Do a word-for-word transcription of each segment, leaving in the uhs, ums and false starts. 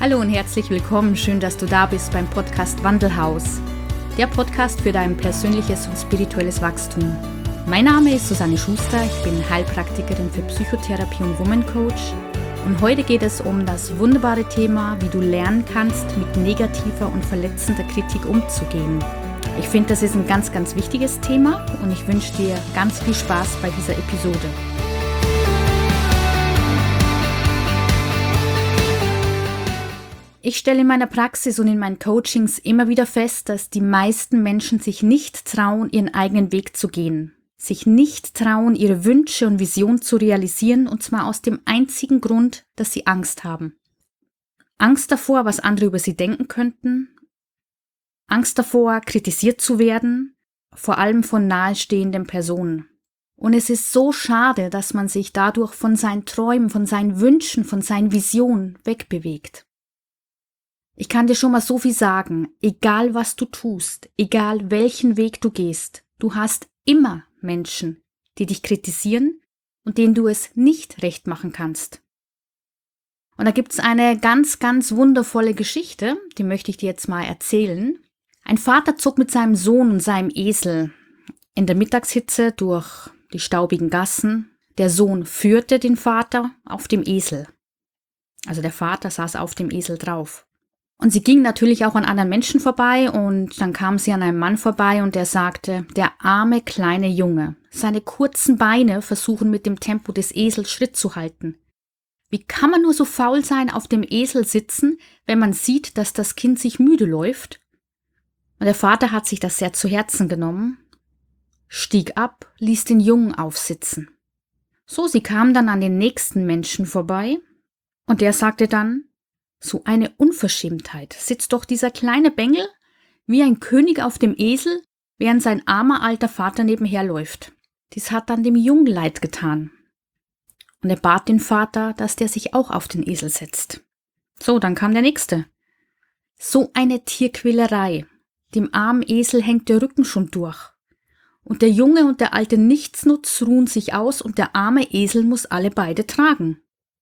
Hallo und herzlich willkommen. Schön, dass du da bist beim Podcast Wandelhaus. Der Podcast für dein persönliches und spirituelles Wachstum. Mein Name ist Susanne Schuster. Ich bin Heilpraktikerin für Psychotherapie und Woman Coach. Und heute geht es um das wunderbare Thema, wie du lernen kannst, mit negativer und verletzender Kritik umzugehen. Ich finde, das ist ein ganz, ganz wichtiges Thema und ich wünsche dir ganz viel Spaß bei dieser Episode. Ich stelle in meiner Praxis und in meinen Coachings immer wieder fest, dass die meisten Menschen sich nicht trauen, ihren eigenen Weg zu gehen. Sich nicht trauen, ihre Wünsche und Visionen zu realisieren, und zwar aus dem einzigen Grund, dass sie Angst haben. Angst davor, was andere über sie denken könnten. Angst davor, kritisiert zu werden, vor allem von nahestehenden Personen. Und es ist so schade, dass man sich dadurch von seinen Träumen, von seinen Wünschen, von seinen Visionen wegbewegt. Ich kann dir schon mal so viel sagen, egal was du tust, egal welchen Weg du gehst, du hast immer Menschen, die dich kritisieren und denen du es nicht recht machen kannst. Und da gibt's eine ganz, ganz wundervolle Geschichte, die möchte ich dir jetzt mal erzählen. Ein Vater zog mit seinem Sohn und seinem Esel in der Mittagshitze durch die staubigen Gassen. Der Sohn führte den Vater auf dem Esel. Also der Vater saß auf dem Esel drauf. Und sie ging natürlich auch an anderen Menschen vorbei und dann kam sie an einem Mann vorbei und der sagte, der arme kleine Junge, seine kurzen Beine versuchen mit dem Tempo des Esels Schritt zu halten. Wie kann man nur so faul sein, auf dem Esel sitzen, wenn man sieht, dass das Kind sich müde läuft? Und der Vater hat sich das sehr zu Herzen genommen, stieg ab, ließ den Jungen aufsitzen. So, sie kam dann an den nächsten Menschen vorbei und der sagte dann, so eine Unverschämtheit, sitzt doch dieser kleine Bengel wie ein König auf dem Esel, während sein armer alter Vater nebenher läuft. Dies hat dann dem Jungen leid getan. Und er bat den Vater, dass der sich auch auf den Esel setzt. So, dann kam der nächste. So eine Tierquälerei. Dem armen Esel hängt der Rücken schon durch. Und der Junge und der alte Nichtsnutz ruhen sich aus und der arme Esel muss alle beide tragen.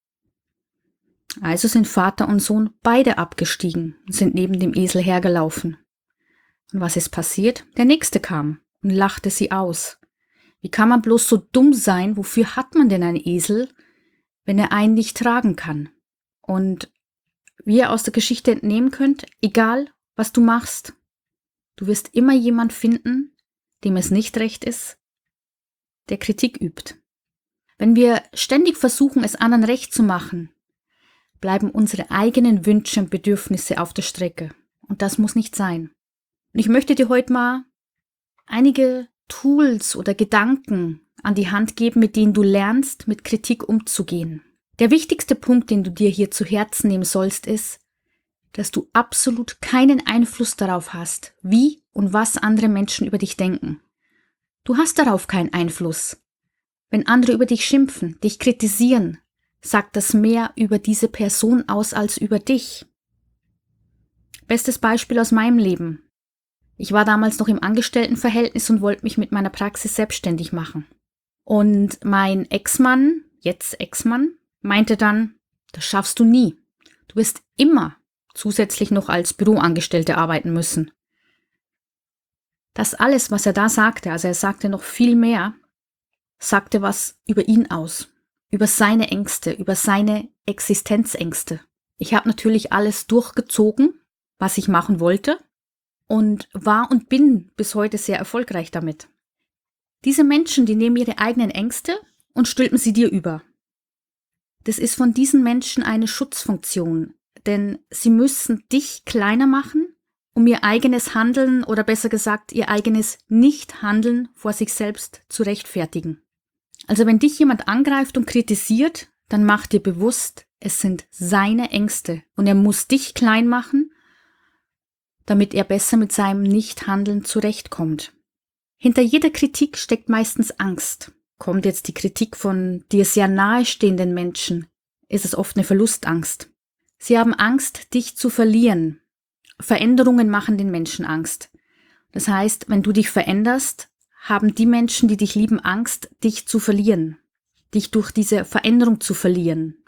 Also sind Vater und Sohn beide abgestiegen und sind neben dem Esel hergelaufen. Und was ist passiert? Der Nächste kam und lachte sie aus. Wie kann man bloß so dumm sein? Wofür hat man denn einen Esel, wenn er einen nicht tragen kann? Und wie ihr aus der Geschichte entnehmen könnt, egal was du machst, du wirst immer jemand finden, dem es nicht recht ist, der Kritik übt. Wenn wir ständig versuchen, es anderen recht zu machen, bleiben unsere eigenen Wünsche und Bedürfnisse auf der Strecke. Und das muss nicht sein. Und ich möchte dir heute mal einige Tools oder Gedanken an die Hand geben, mit denen du lernst, mit Kritik umzugehen. Der wichtigste Punkt, den du dir hier zu Herzen nehmen sollst, ist, dass du absolut keinen Einfluss darauf hast, wie und was andere Menschen über dich denken. Du hast darauf keinen Einfluss. Wenn andere über dich schimpfen, dich kritisieren, sagt das mehr über diese Person aus als über dich. Bestes Beispiel aus meinem Leben. Ich war damals noch im Angestelltenverhältnis und wollte mich mit meiner Praxis selbstständig machen. Und mein Ex-Mann, jetzt Ex-Mann, meinte dann, das schaffst du nie. Du wirst immer zusätzlich noch als Büroangestellte arbeiten müssen. Das alles, was er da sagte, also er sagte noch viel mehr, sagte was über ihn aus. Über seine Ängste, über seine Existenzängste. Ich habe natürlich alles durchgezogen, was ich machen wollte und war und bin bis heute sehr erfolgreich damit. Diese Menschen, die nehmen ihre eigenen Ängste und stülpen sie dir über. Das ist von diesen Menschen eine Schutzfunktion, denn sie müssen dich kleiner machen, um ihr eigenes Handeln oder besser gesagt ihr eigenes Nichthandeln vor sich selbst zu rechtfertigen. Also wenn dich jemand angreift und kritisiert, dann mach dir bewusst, es sind seine Ängste und er muss dich klein machen, damit er besser mit seinem Nichthandeln zurechtkommt. Hinter jeder Kritik steckt meistens Angst. Kommt jetzt die Kritik von dir sehr nahestehenden Menschen, ist es oft eine Verlustangst. Sie haben Angst, dich zu verlieren. Veränderungen machen den Menschen Angst. Das heißt, wenn du dich veränderst, haben die Menschen, die dich lieben, Angst, dich zu verlieren, dich durch diese Veränderung zu verlieren.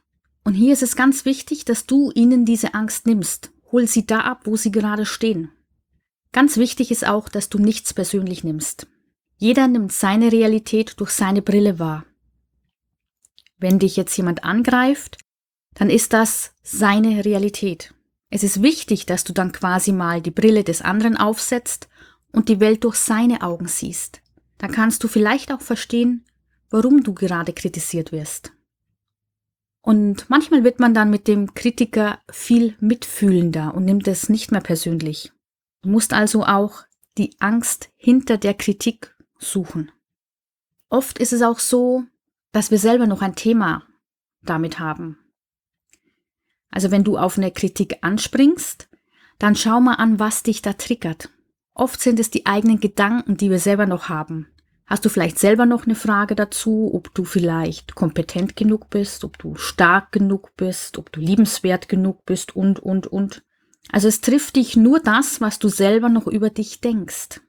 Und hier ist es ganz wichtig, dass du ihnen diese Angst nimmst. Hol sie da ab, wo sie gerade stehen. Ganz wichtig ist auch, dass du nichts persönlich nimmst. Jeder nimmt seine Realität durch seine Brille wahr. Wenn dich jetzt jemand angreift, dann ist das seine Realität. Es ist wichtig, dass du dann quasi mal die Brille des anderen aufsetzt und die Welt durch seine Augen siehst. Dann kannst du vielleicht auch verstehen, warum du gerade kritisiert wirst. Und manchmal wird man dann mit dem Kritiker viel mitfühlender und nimmt es nicht mehr persönlich. Du musst also auch die Angst hinter der Kritik suchen. Oft ist es auch so, dass wir selber noch ein Thema damit haben. Also wenn du auf eine Kritik anspringst, dann schau mal an, was dich da triggert. Oft sind es die eigenen Gedanken, die wir selber noch haben. Hast du vielleicht selber noch eine Frage dazu, ob du vielleicht kompetent genug bist, ob du stark genug bist, ob du liebenswert genug bist und, und, und. Also es trifft dich nur das, was du selber noch über dich denkst.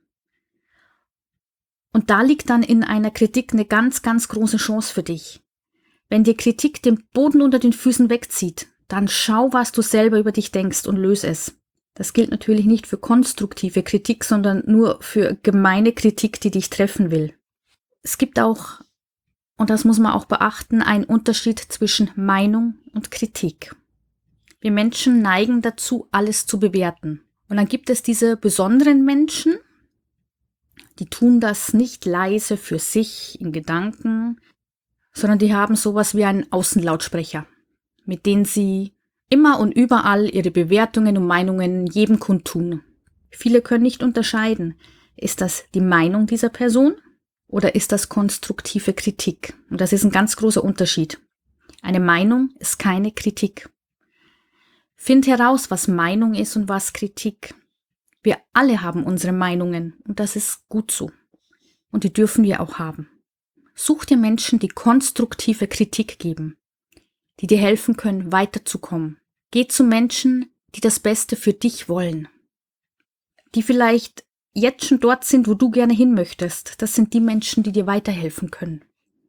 Und da liegt dann in einer Kritik eine ganz, ganz große Chance für dich. Wenn dir Kritik den Boden unter den Füßen wegzieht, dann schau, was du selber über dich denkst und löse es. Das gilt natürlich nicht für konstruktive Kritik, sondern nur für gemeine Kritik, die dich treffen will. Es gibt auch, und das muss man auch beachten, einen Unterschied zwischen Meinung und Kritik. Wir Menschen neigen dazu, alles zu bewerten. Und dann gibt es diese besonderen Menschen, die tun das nicht leise für sich in Gedanken, sondern die haben sowas wie einen Außenlautsprecher, mit denen sie immer und überall ihre Bewertungen und Meinungen jedem kundtun. Viele können nicht unterscheiden, ist das die Meinung dieser Person oder ist das konstruktive Kritik? Und das ist ein ganz großer Unterschied. Eine Meinung ist keine Kritik. Find heraus, was Meinung ist und was Kritik. Wir alle haben unsere Meinungen und das ist gut so. Und die dürfen wir auch haben. Such dir Menschen, die konstruktive Kritik geben, die dir helfen können, weiterzukommen. Geh zu Menschen, die das Beste für dich wollen, die vielleicht jetzt schon dort sind, wo du gerne hin möchtest. Das sind die Menschen, die dir weiterhelfen können.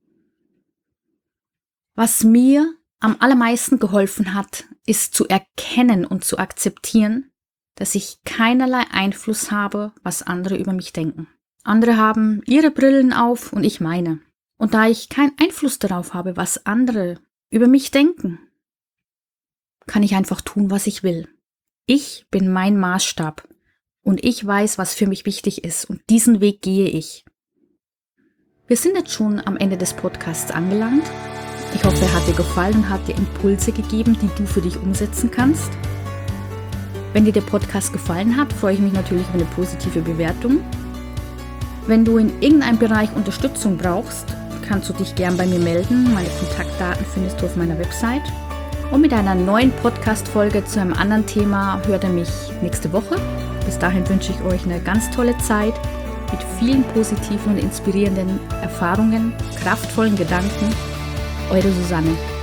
Was mir am allermeisten geholfen hat, ist zu erkennen und zu akzeptieren, dass ich keinerlei Einfluss habe, was andere über mich denken. Andere haben ihre Brillen auf und ich meine. Und da ich keinen Einfluss darauf habe, was andere über mich denken, kann ich einfach tun, was ich will. Ich bin mein Maßstab und ich weiß, was für mich wichtig ist und diesen Weg gehe ich. Wir sind jetzt schon am Ende des Podcasts angelangt. Ich hoffe, er hat dir gefallen und hat dir Impulse gegeben, die du für dich umsetzen kannst. Wenn dir der Podcast gefallen hat, freue ich mich natürlich über eine positive Bewertung. Wenn du in irgendeinem Bereich Unterstützung brauchst, kannst du dich gern bei mir melden. Meine Kontaktdaten findest du auf meiner Website. Und mit einer neuen Podcast-Folge zu einem anderen Thema hört ihr mich nächste Woche. Bis dahin wünsche ich euch eine ganz tolle Zeit mit vielen positiven und inspirierenden Erfahrungen, kraftvollen Gedanken. Eure Susanne.